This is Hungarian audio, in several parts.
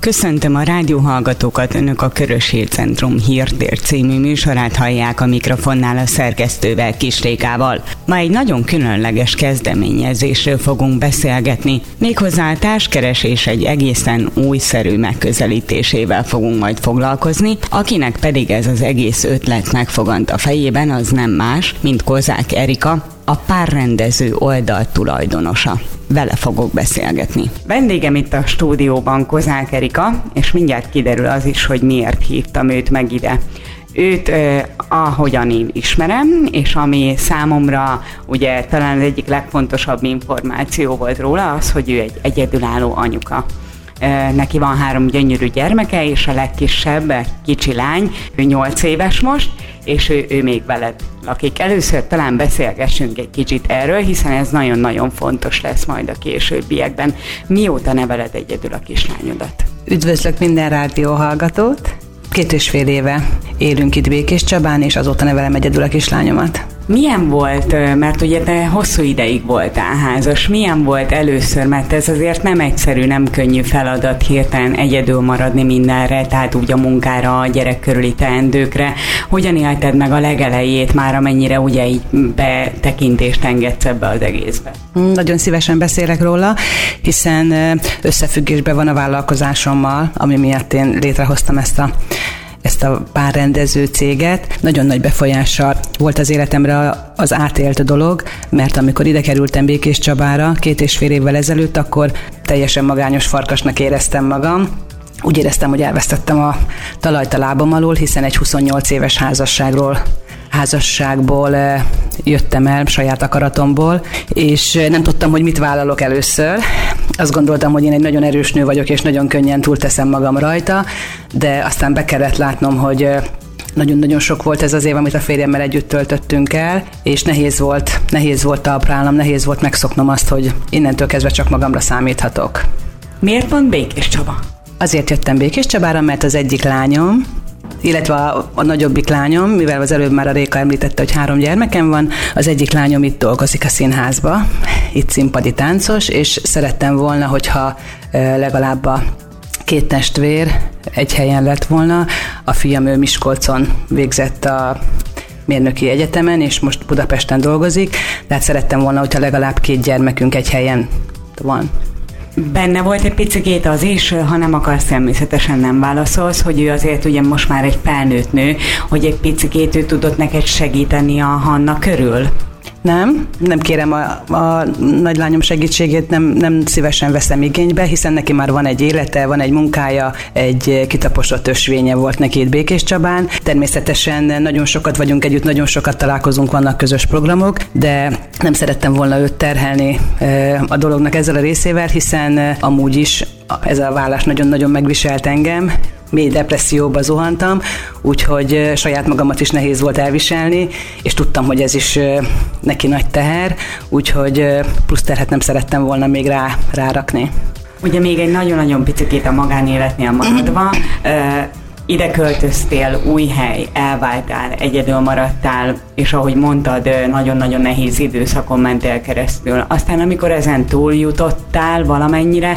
Köszöntöm a rádióhallgatókat, Önök a Körös Hír Centrum Hírtér című műsorát hallják, a mikrofonnál a szerkesztővel, Kis Rékával. Ma egy nagyon különleges kezdeményezésről fogunk beszélgetni, méghozzá a társkeresés egy egészen újszerű megközelítésével fogunk majd foglalkozni, akinek pedig ez az egész ötlet megfogant a fejében, az nem más, mint Kozák Erika, a párrendező oldal tulajdonosa. Vele fogok beszélgetni. Vendégem itt a stúdióban Kozák Erika, és mindjárt kiderül az is, hogy miért hívtam őt meg ide. Őt ahogyan én ismerem, és ami számomra ugye talán az egyik legfontosabb információ volt róla, az, hogy ő egy egyedülálló anyuka. Neki van 3 gyönyörű gyermeke, és a legkisebb, kicsi lány, ő 8 éves most, és ő még veled lakik. Először talán beszélgessünk egy kicsit erről, hiszen ez nagyon-nagyon fontos lesz majd a későbbiekben. Mióta neveled egyedül a kislányodat? Üdvözlök minden rádióhallgatót! 2,5 éve élünk itt Békéscsabán, és azóta nevelem egyedül a kislányomat. Milyen volt, mert ugye te hosszú ideig voltál házas, milyen volt először, mert ez azért nem egyszerű, nem könnyű feladat hirtelen egyedül maradni mindenre, tehát úgy a munkára, a gyerek körüli teendőkre. Hogyan élted meg a legelejét már, amennyire ugye így betekintést engedsz ebbe az egészbe? Nagyon szívesen beszélek róla, hiszen összefüggésben van a vállalkozásommal, ami miatt én létrehoztam ezt a párrendező céget. Nagyon nagy befolyással volt az életemre az átélt dolog, mert amikor ide kerültem Békéscsabára 2,5 évvel ezelőtt, akkor teljesen magányos farkasnak éreztem magam. Úgy éreztem, hogy elvesztettem a talajt a lábam alól, hiszen egy 28 éves házasságból jöttem el saját akaratomból, és nem tudtam, hogy mit vállalok először. Azt gondoltam, hogy én egy nagyon erős nő vagyok, és nagyon könnyen túlteszem magam rajta, de aztán be kellett látnom, hogy nagyon-nagyon sok volt ez az év, amit a férjemmel együtt töltöttünk el, és nehéz volt talpra állnom, nehéz volt megszoknom azt, hogy innentől kezdve csak magamra számíthatok. Miért pont Békéscsaba? Azért jöttem Békéscsabára, mert az egyik lányom, illetve a nagyobbik lányom, mivel az előbb már a Réka említette, hogy 3 gyermekem van, az egyik lányom itt dolgozik a színházba, itt színpadi táncos, és szerettem volna, hogyha legalább a 2 testvér egy helyen lett volna. A fiam ő Miskolcon végzett a mérnöki egyetemen, és most Budapesten dolgozik, tehát szerettem volna, hogyha legalább 2 gyermekünk egy helyen van. Benne volt egy picikét az is, ha nem akarsz, természetesen nem válaszolsz, hogy ő azért ugye most már egy felnőtt nő, hogy egy picikét ő tudott neked segíteni a Hanna körül? Nem kérem a nagylányom segítségét, nem szívesen veszem igénybe, hiszen neki már van egy élete, van egy munkája, egy kitaposott ösvénye volt neki itt Békéscsabán. Természetesen nagyon sokat vagyunk együtt, nagyon sokat találkozunk, vannak közös programok, de nem szerettem volna őt terhelni a dolognak ezzel a részével, hiszen amúgy is ez a vállás nagyon-nagyon megviselt engem. Mély depresszióba zuhantam, úgyhogy saját magamat is nehéz volt elviselni, és tudtam, hogy ez is neki nagy teher, úgyhogy plusz terhet nem szerettem volna még rárakni. Ugye még egy nagyon-nagyon picikét a magánéletnél maradva, ide költöztél, új hely, elváltál, egyedül maradtál, és ahogy mondtad, nagyon-nagyon nehéz időszakon mentél keresztül. Aztán amikor ezen túljutottál valamennyire,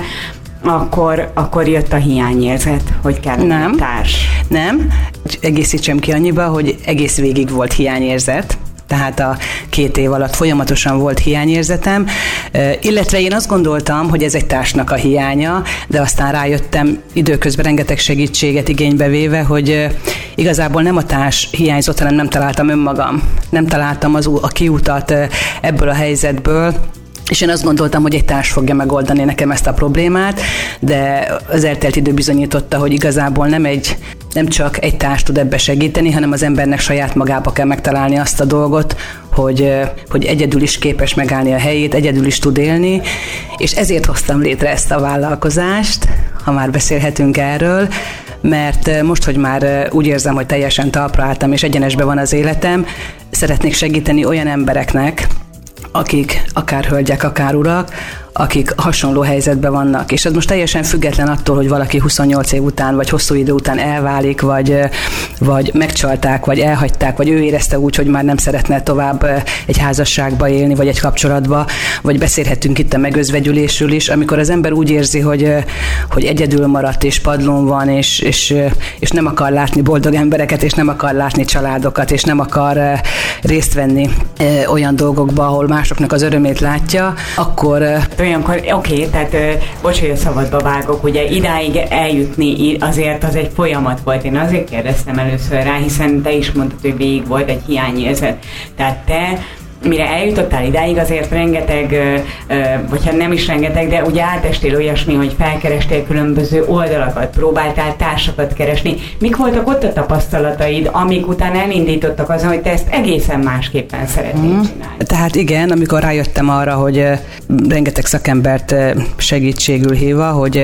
akkor jött a hiányérzet, hogy kell egy társ. Nem, egészítsem ki annyiba, hogy egész végig volt hiányérzet, tehát a 2 év alatt folyamatosan volt hiányérzetem, illetve én azt gondoltam, hogy ez egy társnak a hiánya, de aztán rájöttem időközben rengeteg segítséget igénybe véve, hogy igazából nem a társ hiányzott, hanem nem találtam önmagam. Nem találtam a kiutat ebből a helyzetből, és én azt gondoltam, hogy egy társ fogja megoldani nekem ezt a problémát, de az eltelt idő bizonyította, hogy igazából nem csak egy társ tud ebbe segíteni, hanem az embernek saját magába kell megtalálni azt a dolgot, hogy egyedül is képes megállni a helyét, egyedül is tud élni, és ezért hoztam létre ezt a vállalkozást, ha már beszélhetünk erről, mert most, hogy már úgy érzem, hogy teljesen talpra álltam, és egyenesben van az életem, szeretnék segíteni olyan embereknek, akik akár hölgyek, akár urak, akik hasonló helyzetben vannak. És ez most teljesen független attól, hogy valaki 28 év után, vagy hosszú idő után elválik, vagy megcsalták, vagy elhagyták, vagy ő érezte úgy, hogy már nem szeretne tovább egy házasságba élni, vagy egy kapcsolatba, vagy beszélhetünk itt a megözvegyülésről is, amikor az ember úgy érzi, hogy egyedül maradt, és padlón van, és nem akar látni boldog embereket, és nem akar látni családokat, és nem akar részt venni olyan dolgokba, ahol másoknak az örömét látja, akkor... Olyankor, oké, tehát bocs, hogy a szabadba vágok, ugye idáig eljutni azért az egy folyamat volt. Én azért kérdeztem először rá, hiszen te is mondtad, hogy végig volt egy hiányérzet. Tehát te mire eljutottál idáig, azért rengeteg, vagy hát nem is rengeteg, de ugye átestél olyasmi, hogy felkerestél különböző oldalakat, próbáltál társakat keresni. Mik voltak ott a tapasztalataid, amik után elindítottak azon, hogy te ezt egészen másképpen szeretnéd csinálni? Tehát igen, amikor rájöttem arra, hogy rengeteg szakembert segítségül hívva, hogy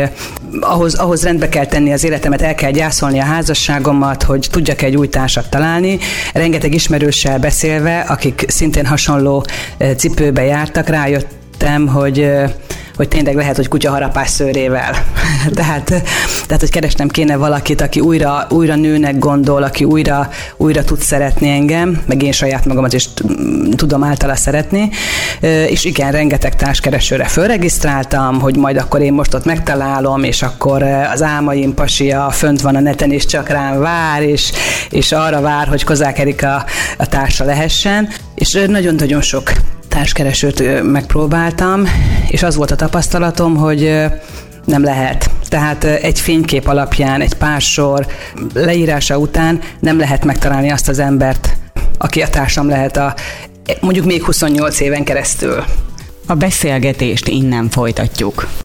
ahhoz rendbe kell tenni az életemet, el kell gyászolni a házasságomat, hogy tudjak egy új társat találni. Rengeteg ismerőssel beszélve, akik szintén hasonló cipőbe jártak, rájöttem, hogy tényleg lehet, hogy kutyaharapás szőrével. tehát, hogy keresnem kéne valakit, aki újra nőnek gondol, aki újra tud szeretni engem, meg én saját magamat is tudom általa szeretni. És igen, rengeteg társkeresőre fölregisztráltam, hogy majd akkor én most ott megtalálom, és akkor az álmaim pasia fönt van a neten, és csak rám vár, és arra vár, hogy Kozák Erika a társa lehessen. És nagyon-nagyon sok társkeresőt megpróbáltam, és az volt a tapasztalatom, hogy nem lehet. Tehát egy fénykép alapján, egy pár sor leírása után nem lehet megtalálni azt az embert, aki a társam lehet mondjuk még 28 éven keresztül. A beszélgetést innen folytatjuk.